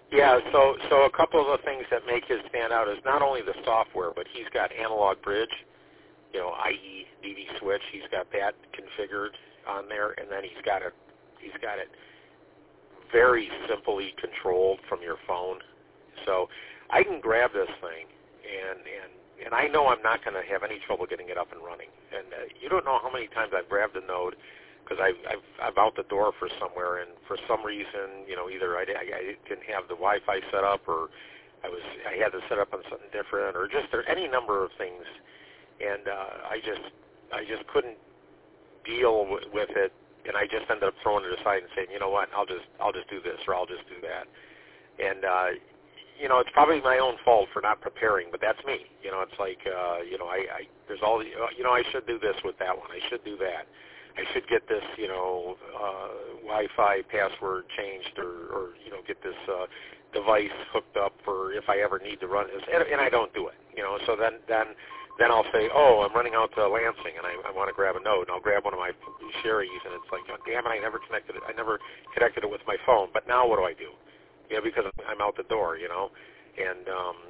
Yeah, so a couple of the things that make his stand out is not only the software, but he's got analog bridge, i.e. DD switch. He's got that configured on there, and then he's got it very simply controlled from your phone. So I can grab this thing, and I know I'm not going to have any trouble getting it up and running. And you don't know how many times I've grabbed a node because I'm out the door for somewhere, and for some reason, either I didn't have the Wi-Fi set up, or I had to set up on something different, or just there any number of things, and I just couldn't deal with it, and I just ended up throwing it aside and saying, you know what, I'll just do this, or I'll just do that, and it's probably my own fault for not preparing, but that's me. It's like there's all the, I should do this with that one, I should do that. I should get this, Wi-Fi password changed, or get this device hooked up for if I ever need to run this, and I don't do it. So then I'll say, oh, I'm running out to Lansing, and I want to grab a node, and I'll grab one of my Sherry's, and it's like, oh, damn it, I never connected it with my phone. But now what do I do? Because I'm out the door, and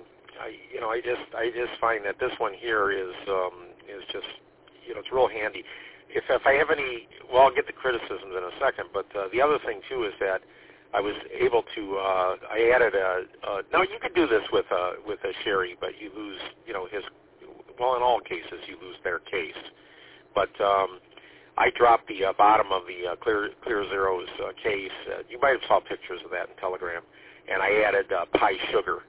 I just find that this one here is just, it's real handy. If I have any, well, I'll get the criticisms in a second, but the other thing, too, is that I was able to, I added now you could do this with a Sherry, but you lose, well, in all cases, you lose their case. But I dropped the bottom of the Clear Zero's case. You might have saw pictures of that in Telegram. And I added Pi Sugar.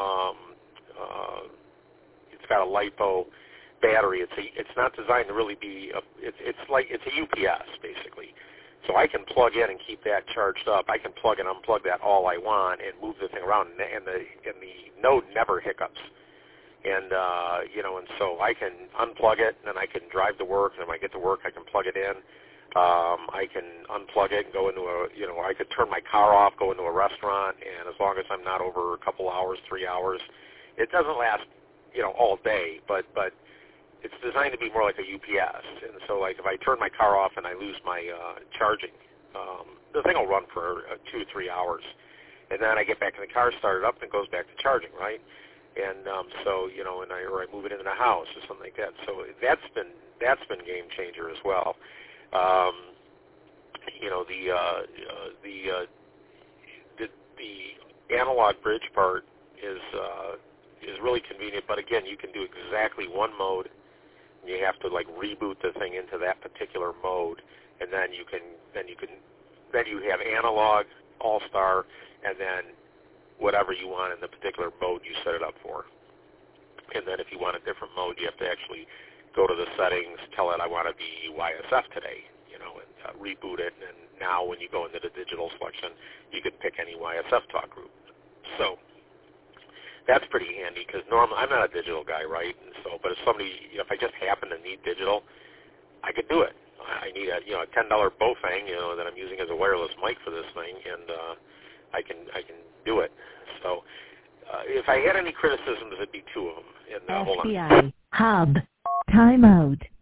It's got a LiPo battery. It's not designed to really be it's a UPS basically. So I can plug in and keep that charged up. I can plug and unplug that all I want and move the thing around, and the node never hiccups. And and so I can unplug it, and then I can drive to work, and when I get to work, I can plug it in. I can unplug it and go into I could turn my car off, go into a restaurant, and as long as I'm not over a couple hours, 3 hours, it doesn't last, all day, but it's designed to be more like a UPS. And so, like, if I turn my car off and I lose my charging, the thing will run for 2 or 3 hours, and then I get back in the car, start it up, and it goes back to charging, right? And so, or I move it into the house or something like that. So that's been game changer as well. The analog bridge part is really convenient, but again, you can do exactly one mode. You have to like reboot the thing into that particular mode, and then you have analog, all-star, and then whatever you want in the particular mode you set it up for. And then if you want a different mode, you have to actually go to the settings, tell it I want to be YSF today, and reboot it. And now when you go into the digital selection, you can pick any YSF talk group. So that's pretty handy because normally I'm not a digital guy, right? And so, but if I just happen to need digital, I could do it. I need a $10 Bofang, that I'm using as a wireless mic for this thing, and I can do it. So if I had any criticisms, it'd be two of them. And hold on. FBI Hub Timeout.